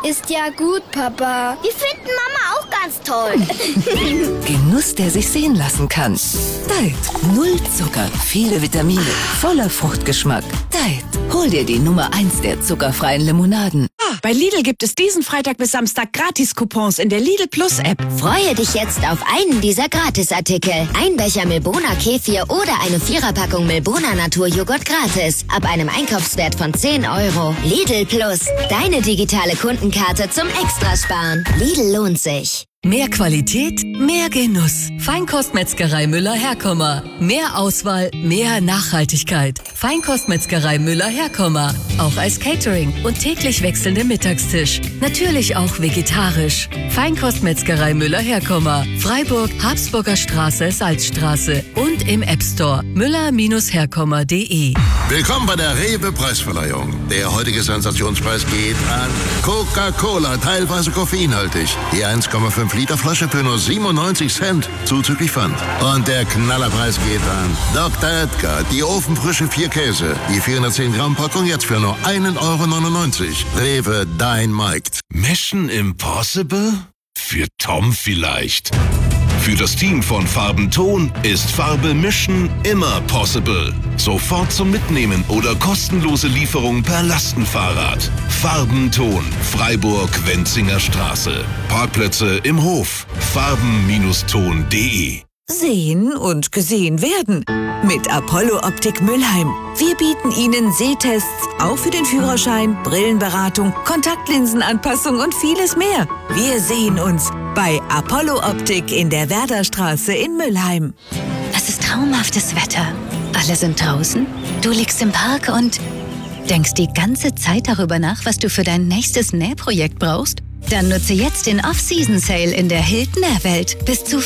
Ist ja gut, Papa. Wir finden Mama auch ganz toll. Genuss, der sich sehen lassen kann. Diet. 0 Zucker, viele Vitamine, voller Fruchtgeschmack. Diet. Hol dir die Nummer 1 der zuckerfreien Limonaden. Bei Lidl gibt es diesen Freitag bis Samstag Gratis-Coupons in der Lidl Plus App. Freue dich jetzt auf einen dieser Gratisartikel. Ein Becher Milbona Kefir oder eine 4er-Packung Milbona Naturjoghurt gratis. Ab einem Einkaufswert von 10 €. Lidl Plus. Deine digitale Kundenkarte zum Extrasparen. Lidl lohnt sich. Mehr Qualität, mehr Genuss. Feinkostmetzgerei Müller-Herkommer. Mehr Auswahl, mehr Nachhaltigkeit. Feinkostmetzgerei Müller-Herkommer. Auch als Catering und täglich wechselnder Mittagstisch. Natürlich auch vegetarisch. Feinkostmetzgerei Müller-Herkommer. Freiburg, Habsburger Straße, Salzstraße. Und im App Store müller-herkommer.de. Willkommen bei der Rewe-Preisverleihung. Der heutige Sensationspreis geht an Coca-Cola, teilweise koffeinhaltig. Die 1,5 Liter Flasche für nur 97 Cent, zuzüglich Pfand. Und der Knallerpreis geht an Dr. Edgar, die ofenfrische 4 Käse. Die 410 Gramm Packung jetzt für nur 1,99 €. Rewe, dein Markt. Mission Impossible? Für Tom vielleicht. Für das Team von Farbenton ist Farbe mischen immer possible. Sofort zum Mitnehmen oder kostenlose Lieferung per Lastenfahrrad. Farbenton, Freiburg-Wenzinger Straße. Parkplätze im Hof. farben-ton.de. Sehen und gesehen werden. Mit Apollo Optik Mülheim. Wir bieten Ihnen Sehtests, auch für den Führerschein, Brillenberatung, Kontaktlinsenanpassung und vieles mehr. Wir sehen uns bei Apollo Optik in der Werderstraße in Mülheim. Es ist traumhaftes Wetter. Alle sind draußen. Du liegst im Park und denkst die ganze Zeit darüber nach, was du für dein nächstes Nähprojekt brauchst? Dann nutze jetzt den Off-Season-Sale in der Hild Nähwelt. Bis zu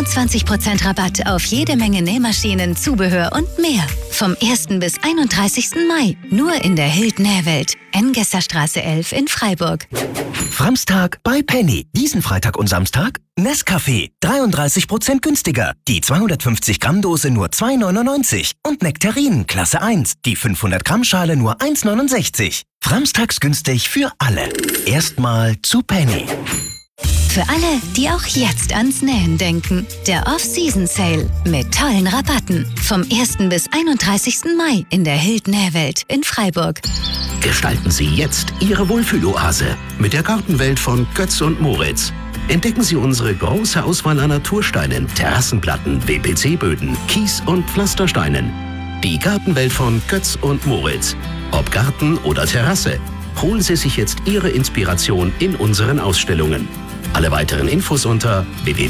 25% Rabatt auf jede Menge Nähmaschinen, Zubehör und mehr. Vom 1. bis 31. Mai. Nur in der Hild Nähwelt. Engesserstraße 11 in Freiburg. Framstag bei Penny. Diesen Freitag und Samstag Nescafé. 33% günstiger. Die 250 Gramm Dose nur 2,99. Und Nektarinen Klasse 1. Die 500 Gramm Schale nur 1,69. Framstags günstig für alle. Erstmal zu Penny. Für alle, die auch jetzt ans Nähen denken. Der Off-Season-Sale mit tollen Rabatten. Vom 1. bis 31. Mai in der Hild Nähwelt in Freiburg. Gestalten Sie jetzt Ihre Wohlfühloase mit der Gartenwelt von Götz und Moritz. Entdecken Sie unsere große Auswahl an Natursteinen, Terrassenplatten, WPC-Böden, Kies- und Pflastersteinen. Die Gartenwelt von Götz und Moritz. Ob Garten oder Terrasse, holen Sie sich jetzt Ihre Inspiration in unseren Ausstellungen. Alle weiteren Infos unter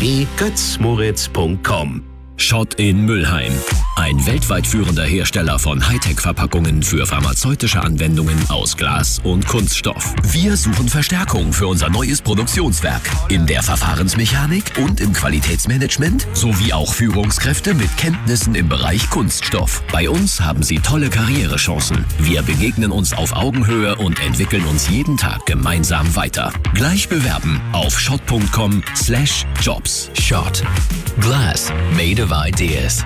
www.götzmoritz.com. Schott in Mülheim. Ein weltweit führender Hersteller von Hightech-Verpackungen für pharmazeutische Anwendungen aus Glas und Kunststoff. Wir suchen Verstärkung für unser neues Produktionswerk in der Verfahrensmechanik und im Qualitätsmanagement sowie auch Führungskräfte mit Kenntnissen im Bereich Kunststoff. Bei uns haben Sie tolle Karrierechancen. Wir begegnen uns auf Augenhöhe und entwickeln uns jeden Tag gemeinsam weiter. Gleich bewerben auf schott.com/jobs. Schott. Glass made of ideas.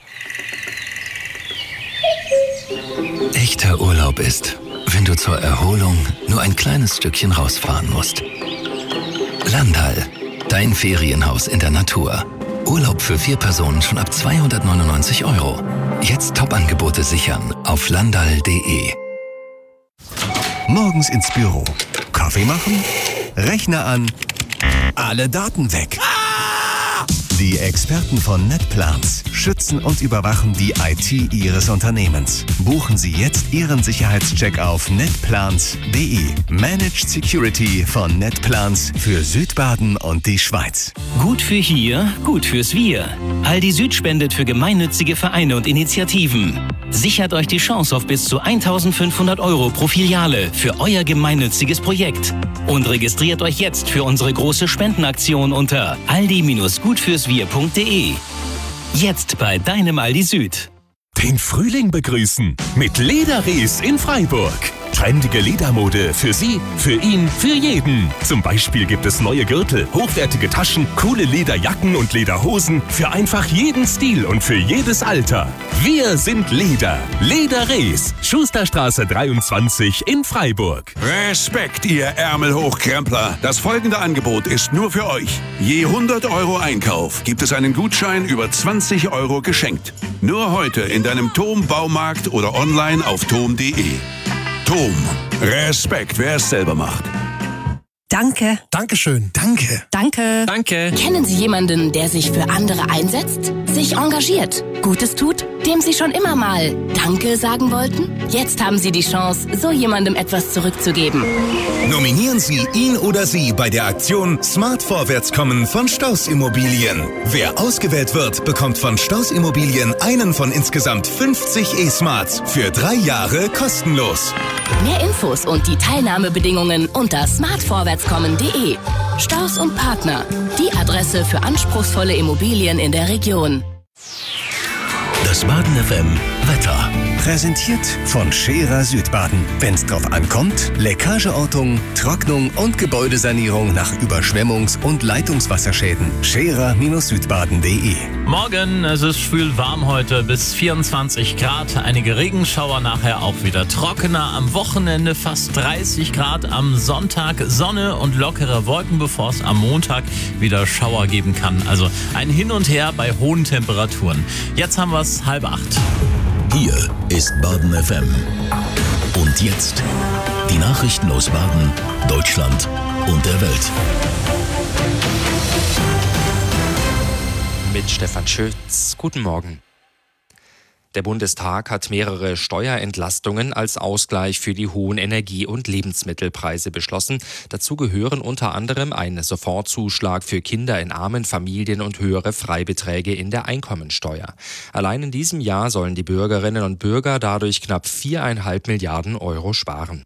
Echter Urlaub ist, wenn du zur Erholung nur ein kleines Stückchen rausfahren musst. Landal, dein Ferienhaus in der Natur. Urlaub für 4 Personen schon ab 299 €. Jetzt Top-Angebote sichern auf landal.de. Morgens ins Büro. Kaffee machen? Rechner an? Alle Daten weg. Die Experten von NetPlans schützen und überwachen die IT Ihres Unternehmens. Buchen Sie jetzt Ihren Sicherheitscheck auf netplans.de. Managed Security von NetPlans für Südbaden und die Schweiz. Gut für hier, gut fürs Wir. Aldi Süd spendet für gemeinnützige Vereine und Initiativen. Sichert euch die Chance auf bis zu 1.500 € pro Filiale für euer gemeinnütziges Projekt. Und registriert euch jetzt für unsere große Spendenaktion unter aldi-gutfürswir.de. Jetzt bei deinem Aldi Süd. Den Frühling begrüßen mit Lederres in Freiburg. Trendige Ledermode für Sie, für ihn, für jeden. Zum Beispiel gibt es neue Gürtel, hochwertige Taschen, coole Lederjacken und Lederhosen für einfach jeden Stil und für jedes Alter. Wir sind Leder. Lederres. Schusterstraße 23 in Freiburg. Respekt, ihr Ärmelhochkrempler. Das folgende Angebot ist nur für euch. Je 100 € Einkauf gibt es einen Gutschein über 20 € geschenkt. Nur heute in deinem TOM-Baumarkt oder online auf tom.de. TOM. Respekt, wer es selber macht. Danke. Dankeschön. Danke. Danke. Danke. Kennen Sie jemanden, der sich für andere einsetzt, sich engagiert, Gutes tut, dem Sie schon immer mal Danke sagen wollten? Jetzt haben Sie die Chance, so jemandem etwas zurückzugeben. Nominieren Sie ihn oder sie bei der Aktion Smart Vorwärtskommen von Staus Immobilien. Wer ausgewählt wird, bekommt von Staus Immobilien einen von insgesamt 50 E-Smarts für 3 Jahre kostenlos. Mehr Infos und die Teilnahmebedingungen unter smartvorwärtskommen.de. Staus und Partner, die Adresse für anspruchsvolle Immobilien in der Region. Das Baden FM Wetter. Präsentiert von Scherer Südbaden. Wenn's drauf ankommt, Leckageortung, Trocknung und Gebäudesanierung nach Überschwemmungs- und Leitungswasserschäden. Scherer-Südbaden.de. Morgen, es ist schwül warm heute, bis 24 Grad. Einige Regenschauer, nachher auch wieder trockener. Am Wochenende fast 30 Grad. Am Sonntag Sonne und lockere Wolken, bevor es am Montag wieder Schauer geben kann. Also ein Hin und Her bei hohen Temperaturen. Jetzt haben wir es 7:30. Hier ist Baden FM. Und jetzt die Nachrichten aus Baden, Deutschland und der Welt. Mit Stefan Schütz. Guten Morgen. Der Bundestag hat mehrere Steuerentlastungen als Ausgleich für die hohen Energie- und Lebensmittelpreise beschlossen. Dazu gehören unter anderem ein Sofortzuschlag für Kinder in armen Familien und höhere Freibeträge in der Einkommensteuer. Allein in diesem Jahr sollen die Bürgerinnen und Bürger dadurch knapp 4,5 Milliarden € sparen.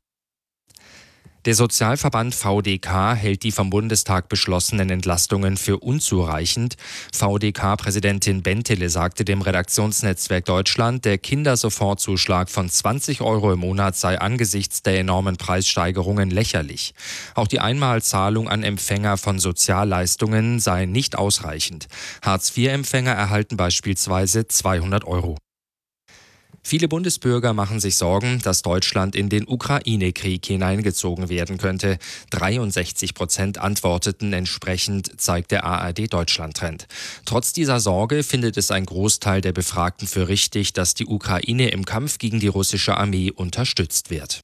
Der Sozialverband VDK hält die vom Bundestag beschlossenen Entlastungen für unzureichend. VDK-Präsidentin Bentele sagte dem Redaktionsnetzwerk Deutschland, der Kindersofortzuschlag von 20 € im Monat sei angesichts der enormen Preissteigerungen lächerlich. Auch die Einmalzahlung an Empfänger von Sozialleistungen sei nicht ausreichend. Hartz-IV-Empfänger erhalten beispielsweise 200 €. Viele Bundesbürger machen sich Sorgen, dass Deutschland in den Ukraine-Krieg hineingezogen werden könnte. 63% antworteten entsprechend, zeigt der ARD-Deutschland-Trend. Trotz dieser Sorge findet es ein Großteil der Befragten für richtig, dass die Ukraine im Kampf gegen die russische Armee unterstützt wird.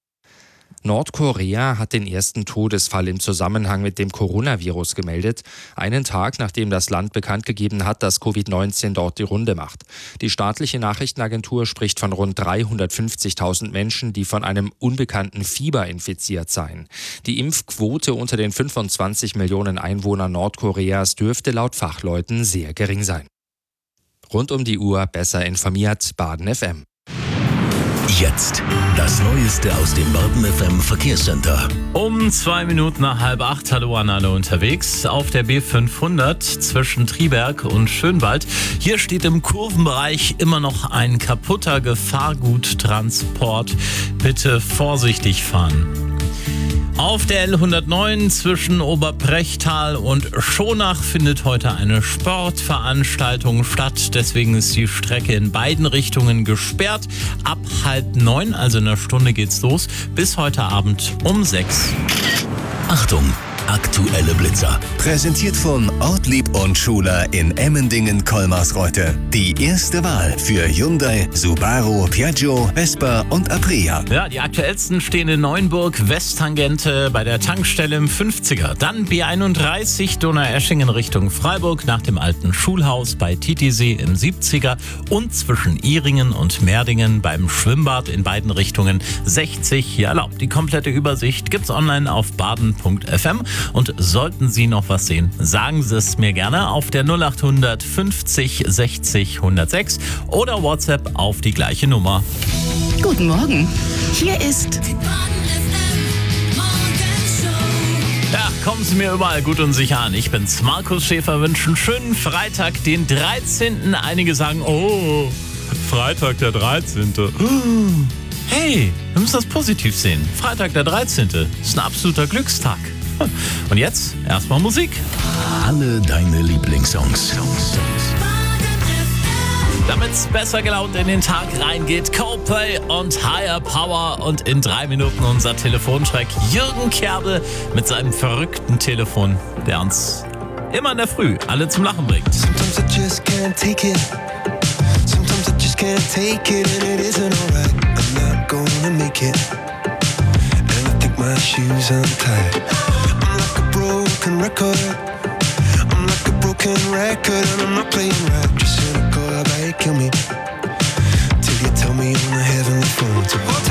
Nordkorea hat den ersten Todesfall im Zusammenhang mit dem Coronavirus gemeldet, einen Tag nachdem das Land bekannt gegeben hat, dass Covid-19 dort die Runde macht. Die staatliche Nachrichtenagentur spricht von rund 350.000 Menschen, die von einem unbekannten Fieber infiziert seien. Die Impfquote unter den 25 Millionen Einwohnern Nordkoreas dürfte laut Fachleuten sehr gering sein. Rund um die Uhr besser informiert, Baden FM. Jetzt das Neueste aus dem Baden FM Verkehrscenter. Um 2 Minuten nach 7:30. Hallo an alle unterwegs. Auf der B500 zwischen Triberg und Schönwald. Hier steht im Kurvenbereich immer noch ein kaputter Gefahrguttransport. Bitte vorsichtig fahren. Auf der L109 zwischen Oberbrechtal und Schonach findet heute eine Sportveranstaltung statt. Deswegen ist die Strecke in beiden Richtungen gesperrt. Ab 8:30, also in einer Stunde geht's los, bis heute Abend um 6. Achtung! Aktuelle Blitzer. Präsentiert von Ortlieb und Schuler in Emmendingen-Kolmarsreuth. Die erste Wahl für Hyundai, Subaru, Piaggio, Vespa und Aprilia. Ja, die aktuellsten stehen in Neuenburg, Westtangente bei der Tankstelle im 50er. Dann B31 Donaueschingen Richtung Freiburg nach dem alten Schulhaus bei Titisee im 70er und zwischen Ihringen und Merdingen beim Schwimmbad in beiden Richtungen 60 hier erlaubt. Die komplette Übersicht gibt's online auf baden.fm. Und sollten Sie noch was sehen, sagen Sie es mir gerne auf der 0800 50 60 106 oder WhatsApp auf die gleiche Nummer. Guten Morgen. Hier ist Ja, kommen Sie mir überall gut und sicher an. Ich bin's, Markus Schäfer, wünsche einen schönen Freitag, den 13. Einige sagen, oh, Freitag der 13. Hey, wir müssen das positiv sehen. Freitag der 13. ist ein absoluter Glückstag. Und jetzt erstmal Musik. Alle deine Lieblingssongs. Damit's besser gelaunt in den Tag reingeht, Coldplay und Higher Power und in 3 Minuten unser Telefonschreck Jürgen Kerbel mit seinem verrückten Telefon, der uns immer in der Früh alle zum Lachen bringt. Sometimes I just can't take it. Sometimes I just can't take it and it isn't alright. I'm not gonna make it. And I think my shoes untied. I'm like a broken record. I'm like a broken record and I'm not playing right. Just cynical, I kill me till you tell me on the heavenly phone to